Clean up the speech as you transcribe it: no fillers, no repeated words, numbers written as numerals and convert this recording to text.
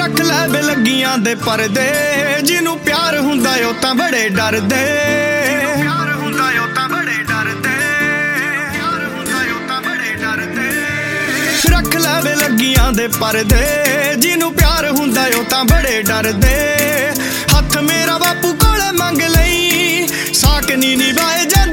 रख लै वे लगियां दे परदे जिन्नू प्यार हुंदा ओ तां बड़े डरदे रख लै वे लगियां दे परदे जिन्नू प्यार हुंदा ओ तां बड़े डरदे हथ मेरा बापू कोले मंग लई साक नी निभाए